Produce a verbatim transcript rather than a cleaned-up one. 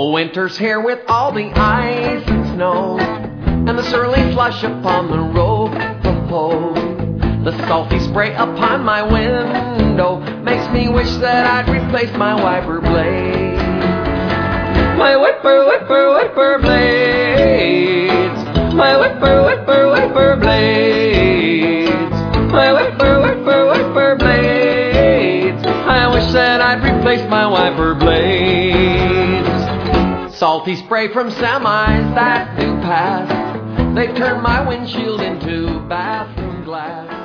Oh, winter's here with all the ice and snow, and the surly flush upon the road. Oh, the salty spray upon my window makes me wish that I'd replace my wiper blade. My whipper, whipper, whipper blades. My whipper, whipper, whipper blades. My whipper, whipper, whipper blades. I wish that I'd replace my wiper blades. Salty spray from semis that do pass, they've turned my windshield into bathroom glass.